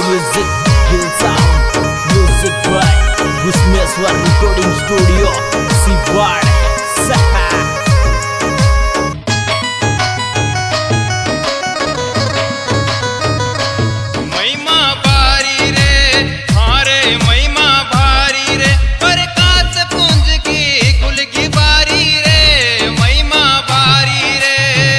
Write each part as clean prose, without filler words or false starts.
music, Hill Sound, music by Gusmeswar Recording Studio, Sibad, Saha. महिमा भारी रे, हारे महिमा भारी रे, प्रकाश पुंज की कुल की बारी रे, महिमा भारी रे।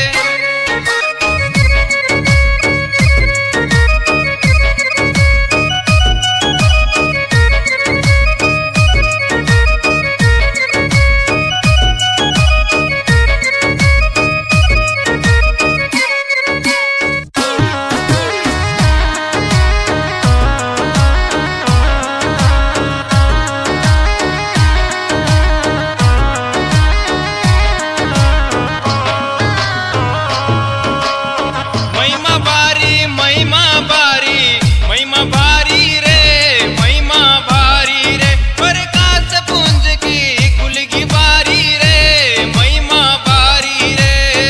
महिमा भारी रे, महिमा भारी रे, प्रकाश पुंज की कुल की बारी रे, महिमा भारी रे।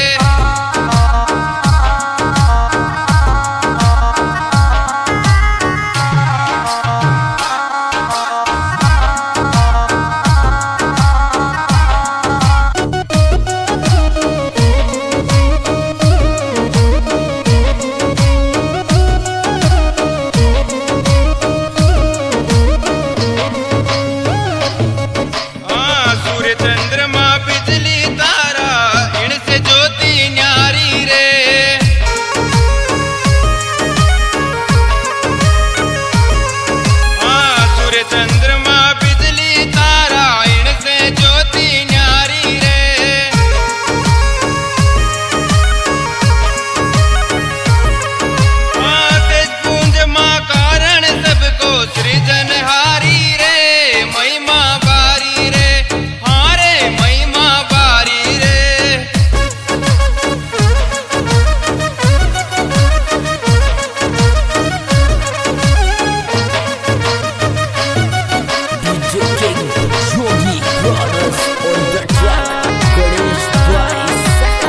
चंद्रमा बिजली तारा इनसे ज्योति न्यारी रे। सूर्य चंद्रमा बिजली तारा इनसे ज्योति न्यारी रे। तेज पुंज मां कारण सबको सृजनहारी रे, महिमा भारी रे, महिमा भारी रे। DJ King, Yogi Brothers on the track, Ganesh by Saha.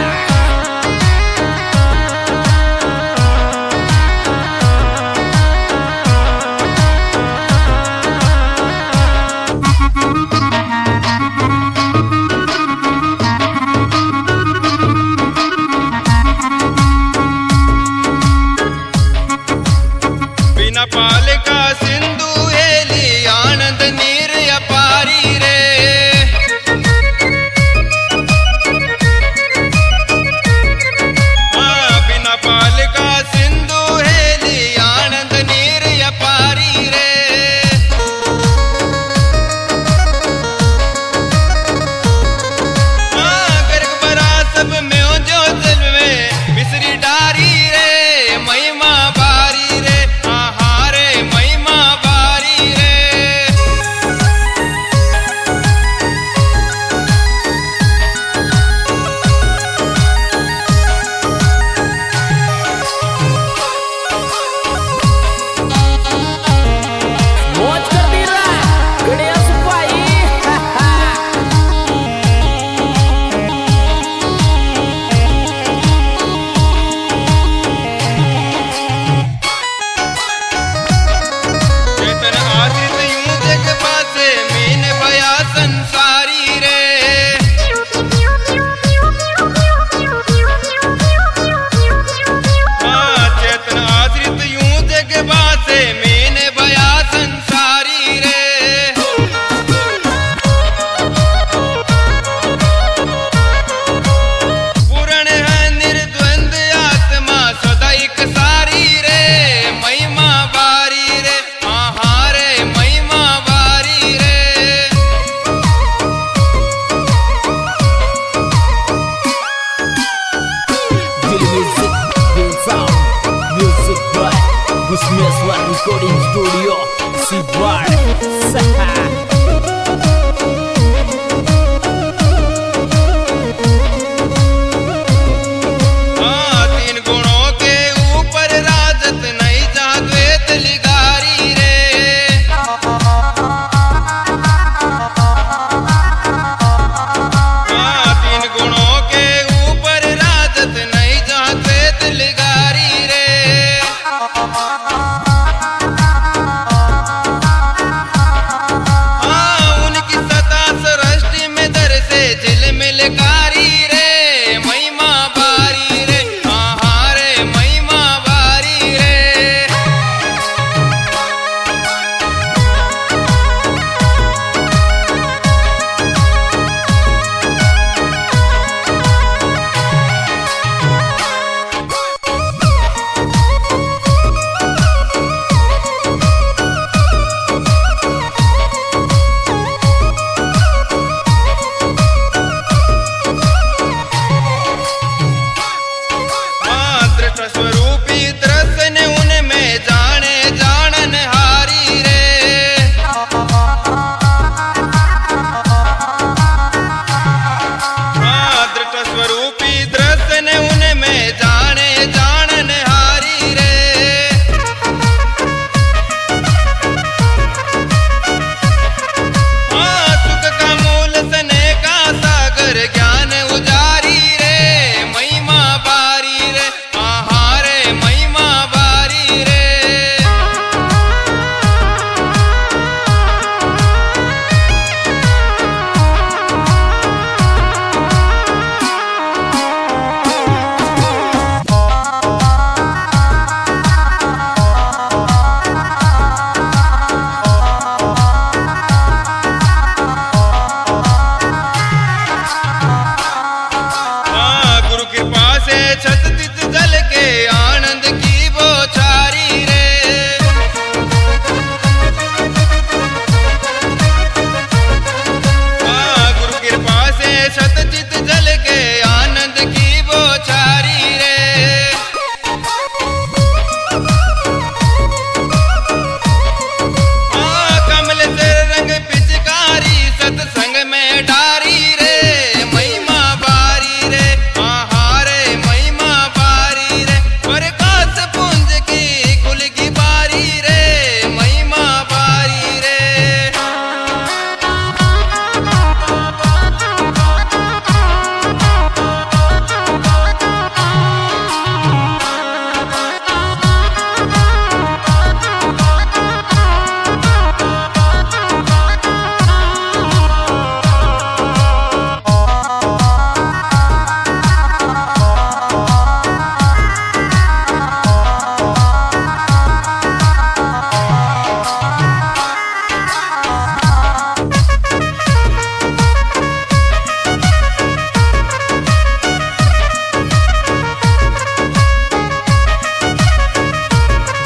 बिना पाल का सिंधु हेली आनंद नीर अपारी रे। बिना पाल का सिंधु हेली आनंद नीर अपारी रे। गर्ग बरा सब में जो जल में मिश्री डारी रे, महिमा भारी रे, हारे महिमा भारी रे। मौज कर दी रा, गणेश भाई, चेतन आश्रित यूं जग पासे मीन भया संसारी रे। चेतन आश्रित यूं जग पासे मीन भया संसारी रे। पूर्ण है निर्द्वंद आत्मा सदा एक सारी रे, महिमा भारी रे, हारे महिमा भारी रे। Hill Music, Hill Sound, music by Gusmeswar Recording Studio, Sibad, Saha. तीन गुणों के ऊपर राजत नहीं जहाँ द्वैत लिगारी रे। तीन गुणों के ऊपर राजत नहीं जहाँ द्वैत लिगारी रे।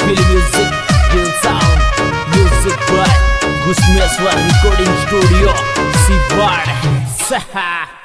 Feel music, feel sound. Music by Gusmeswar Recording Studio, Siwad.